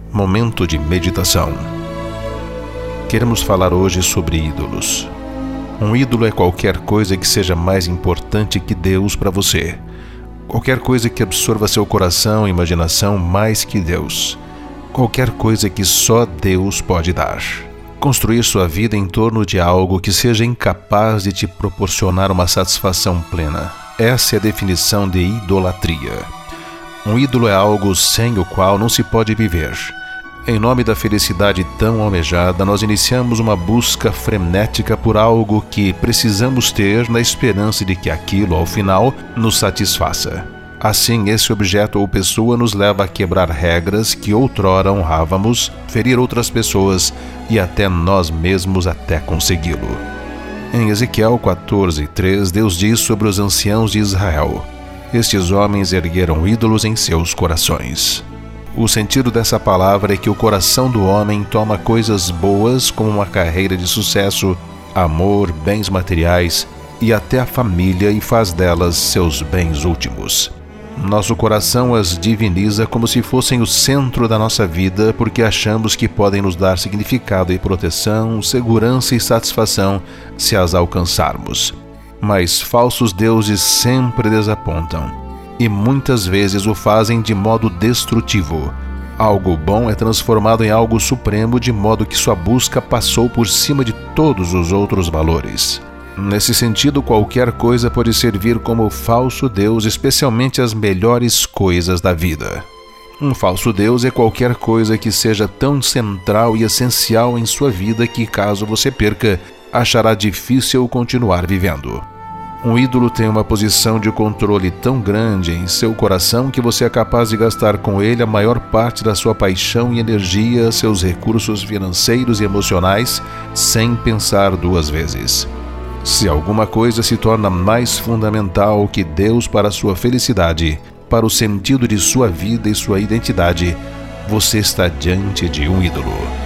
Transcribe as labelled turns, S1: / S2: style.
S1: Momento de meditação. Queremos falar hoje sobre ídolos. Um ídolo é qualquer coisa que seja mais importante que Deus para você. Qualquer coisa que absorva seu coração e imaginação mais que Deus. Qualquer coisa que só Deus pode dar. Construir sua vida em torno de algo que seja incapaz de te proporcionar uma satisfação plena. Essa é a definição de idolatria. Um ídolo é algo sem o qual não se pode viver. Em nome da felicidade tão almejada, nós iniciamos uma busca frenética por algo que precisamos ter na esperança de que aquilo, ao final, nos satisfaça. Assim, esse objeto ou pessoa nos leva a quebrar regras que outrora honrávamos, ferir outras pessoas e até nós mesmos até consegui-lo. Em Ezequiel 14:3, Deus diz sobre os anciãos de Israel: estes homens ergueram ídolos em seus corações. O sentido dessa palavra é que o coração do homem toma coisas boas como uma carreira de sucesso, amor, bens materiais e até a família e faz delas seus bens últimos. Nosso coração as diviniza como se fossem o centro da nossa vida porque achamos que podem nos dar significado e proteção, segurança e satisfação se as alcançarmos. Mas falsos deuses sempre desapontam. E muitas vezes o fazem de modo destrutivo. Algo bom é transformado em algo supremo de modo que sua busca passou por cima de todos os outros valores. Nesse sentido, qualquer coisa pode servir como falso Deus, especialmente as melhores coisas da vida. Um falso Deus é qualquer coisa que seja tão central e essencial em sua vida que, caso você perca, achará difícil continuar vivendo. Um ídolo tem uma posição de controle tão grande em seu coração que você é capaz de gastar com ele a maior parte da sua paixão e energia, seus recursos financeiros e emocionais, sem pensar duas vezes. Se alguma coisa se torna mais fundamental que Deus para a sua felicidade, para o sentido de sua vida e sua identidade, você está diante de um ídolo.